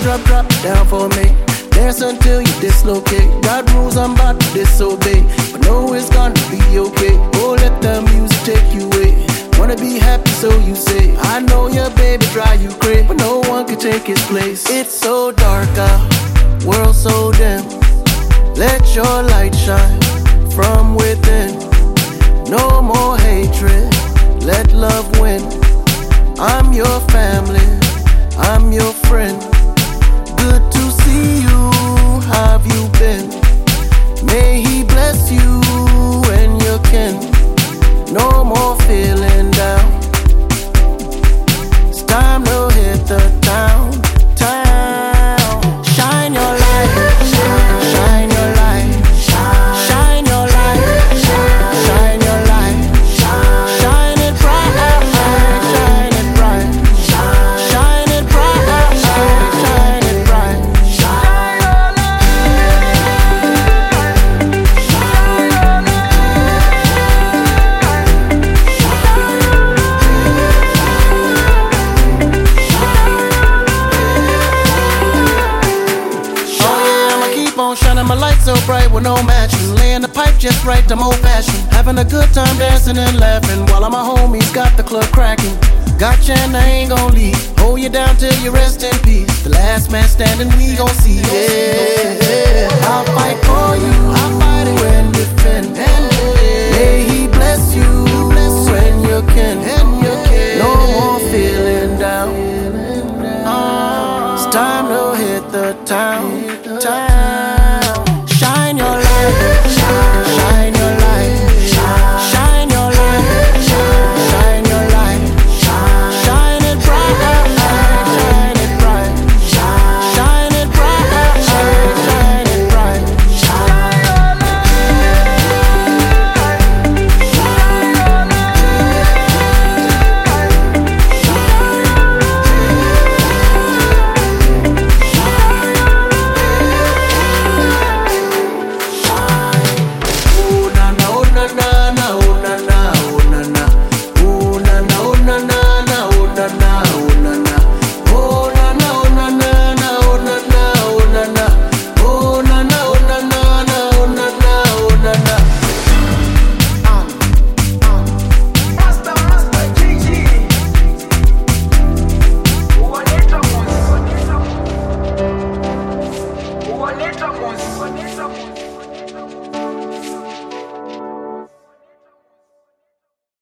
drop it down for me. Dance until you dislocate. Got rules I'm about to disobey, but know it's gonna be okay. Oh, let the music take you away. Wanna be happy, so you say. I know your baby drive you crazy, but no one can take his place. It's so dark out, world so dim. Let your light shine from within. No more hatred, let love win. I'm your family, I'm your friend. Good to see you, how have you been? May he bless you and your kin. No more feeling down. It's time to hit the town. Shine your light, shine your light, shine your light, shine your light, shine it bright, shine it bright, shine it bright, shine it bright, shine your light, shine your light. On shining my light so bright with no matching. Laying the pipe just right, I'm old fashioned. Having a good time dancing and laughing while all my homies got the club cracking. Gotcha and I ain't gon' leave. Hold you down till you rest in peace. The last man standing, we gon' see. Yeah, I'll fight for you, I'll fight it when defend. May he bless you when you can. No more feeling down. It's time to hit the town.